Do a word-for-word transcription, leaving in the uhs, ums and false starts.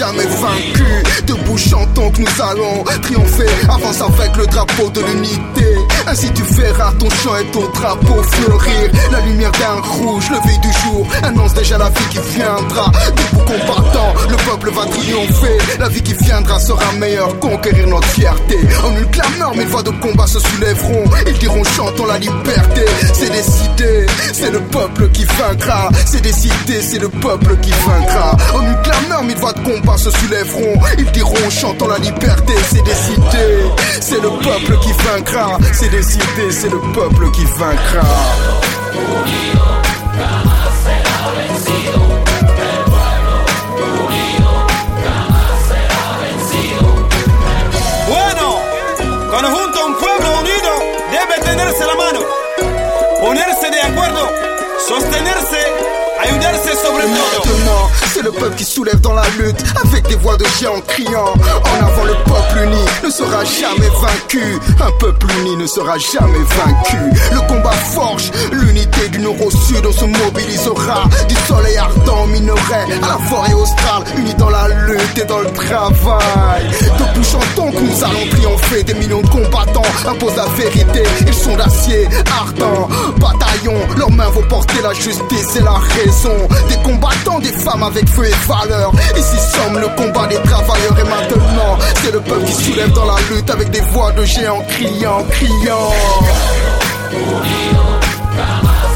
jamais vaincu. Debout chantons que nous allons triompher. Avance avec le drapeau de l'unité. Ainsi tu verras ton chant et ton drapeau fleurir. La lumière d'un rouge, levé du jour, annonce déjà la vie qui viendra. Debout combattant, le peuple va triompher. La vie qui viendra sera meilleure, conquérir notre fierté. En une clameur, mille voix de combat se soulèveront. Ils diront chantons la liberté. C'est décidé, c'est le peuple qui vaincra. C'est décidé, c'est le peuple qui vaincra. En une clameur, mille voix de combat se soulèveront. Ils diront chantons la liberté. C'est décidé, c'est le peuple qui vaincra. C'est décidé, c'est le peuple qui vaincra. Bueno, cuando junto a un pueblo unido debe tenerse la mano, ponerse de acuerdo, sostenerse, ayudarse sobre todo. Maintenant, c'est le peuple qui soulève dans la lutte, avec des voix de géants criant. En avant, le peuple uni ne sera jamais vaincu. Un peuple uni ne sera jamais vaincu. Le combat forge l'unité du nord au sud. On se mobilisera du soleil ardent au minerai à la forêt australe, unis dans la lutte et dans le travail. Debout chantons que nous allons triompher. Des millions de combattants imposent la vérité. Ils sont d'acier ardent. Bataillon, leurs mains vont porter la justice et la raison. Des combattants, des femmes avec feu et valeur. Ici sommes le combat des travailleurs. Et maintenant, c'est le peuple qui soulève dans la lutte, avec des voix de géants criant, criant.